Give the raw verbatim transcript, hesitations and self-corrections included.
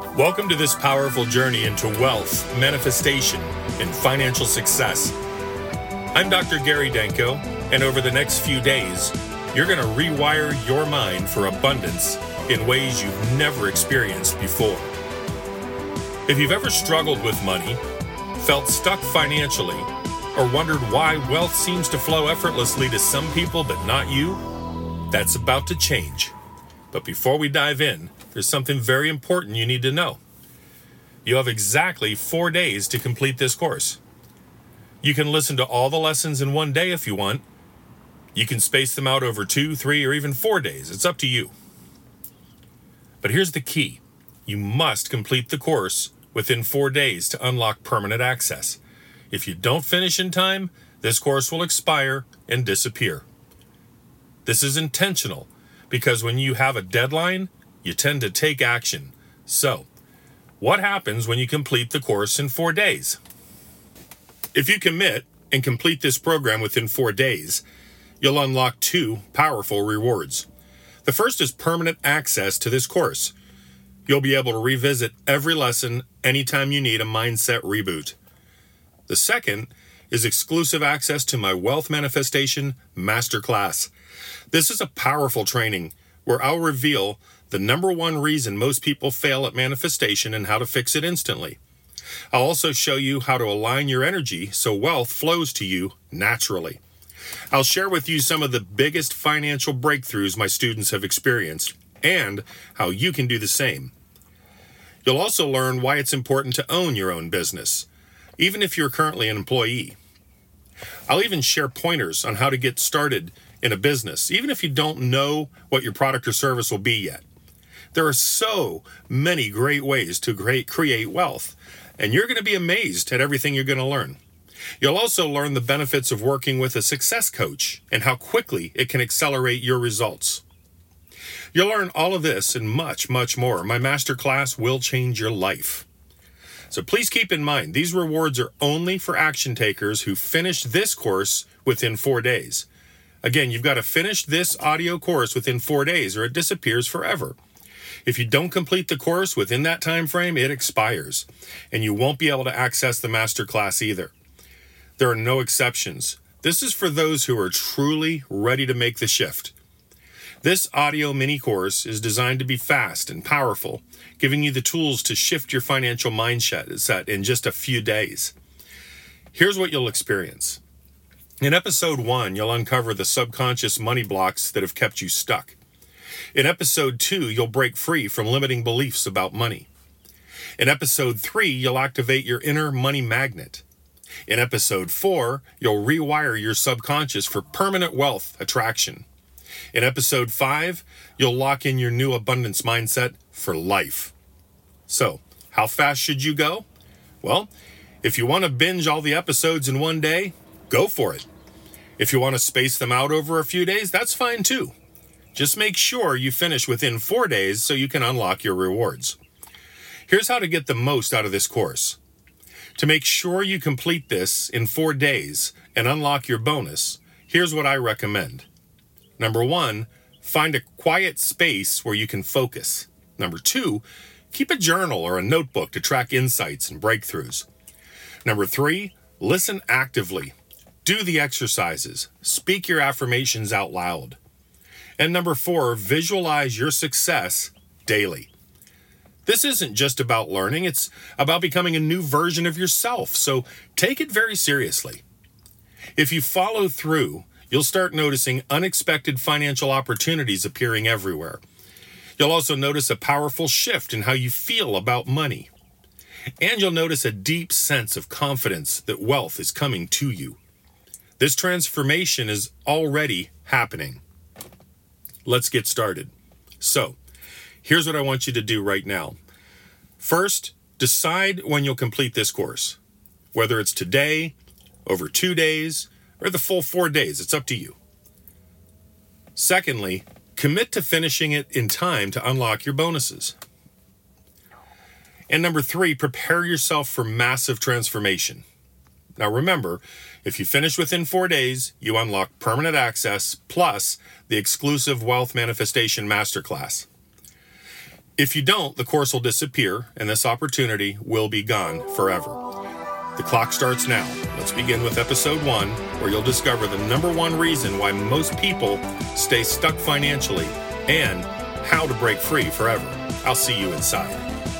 Welcome to this powerful journey into wealth, manifestation, and financial success. I'm Doctor Gary Danko, and over the next few days, you're going to rewire your mind for abundance in ways you've never experienced before. If you've ever struggled with money, felt stuck financially, or wondered why wealth seems to flow effortlessly to some people but not you, that's about to change. But before we dive in, there's something very important you need to know. You have exactly four days to complete this course. You can listen to all the lessons in one day if you want. You can space them out over two, three, or even four days. It's up to you. But here's the key. You must complete the course within four days to unlock permanent access. If you don't finish in time, this course will expire and disappear. This is intentional because when you have a deadline, you tend to take action. So, what happens when you complete the course in four days? If you commit and complete this program within four days, you'll unlock two powerful rewards. The first is permanent access to this course. You'll be able to revisit every lesson anytime you need a mindset reboot. The second is exclusive access to my Wealth Manifestation Masterclass. This is a powerful training where I'll reveal the number one reason most people fail at manifestation and how to fix it instantly. I'll also show you how to align your energy so wealth flows to you naturally. I'll share with you some of the biggest financial breakthroughs my students have experienced and how you can do the same. You'll also learn why it's important to own your own business, even if you're currently an employee. I'll even share pointers on how to get started in a business, even if you don't know what your product or service will be yet. There are so many great ways to create, create wealth, and you're going to be amazed at everything you're going to learn. You'll also learn the benefits of working with a success coach and how quickly it can accelerate your results. You'll learn all of this and much, much more. My masterclass will change your life. So please keep in mind, these rewards are only for action takers who finish this course within four days. Again, you've got to finish this audio course within four days or it disappears forever. If you don't complete the course within that time frame, it expires, and you won't be able to access the masterclass either. There are no exceptions. This is for those who are truly ready to make the shift. This audio mini course is designed to be fast and powerful, giving you the tools to shift your financial mindset in just a few days. Here's what you'll experience. In episode one, you'll uncover the subconscious money blocks that have kept you stuck. In episode two, you'll break free from limiting beliefs about money. In episode three, you'll activate your inner money magnet. In episode four, you'll rewire your subconscious for permanent wealth attraction. In episode five, you'll lock in your new abundance mindset for life. So, how fast should you go? Well, if you want to binge all the episodes in one day, go for it. If you want to space them out over a few days, that's fine too. Just make sure you finish within four days so you can unlock your rewards. Here's how to get the most out of this course. To make sure you complete this in four days and unlock your bonus, here's what I recommend. Number one, find a quiet space where you can focus. Number two, keep a journal or a notebook to track insights and breakthroughs. Number three, listen actively. Do the exercises. Speak your affirmations out loud. And number four, visualize your success daily. This isn't just about learning, it's about becoming a new version of yourself, so take it very seriously. If you follow through, you'll start noticing unexpected financial opportunities appearing everywhere. You'll also notice a powerful shift in how you feel about money. And you'll notice a deep sense of confidence that wealth is coming to you. This transformation is already happening. Let's get started. So, here's what I want you to do right now. First, decide when you'll complete this course. Whether it's today, over two days, or the full four days, it's up to you. Secondly, commit to finishing it in time to unlock your bonuses. And number three, prepare yourself for massive transformation. Now remember, if you finish within four days, you unlock permanent access plus the exclusive Wealth Manifestation Masterclass. If you don't, the course will disappear and this opportunity will be gone forever. The clock starts now. Let's begin with episode one, where you'll discover the number one reason why most people stay stuck financially and how to break free forever. I'll see you inside.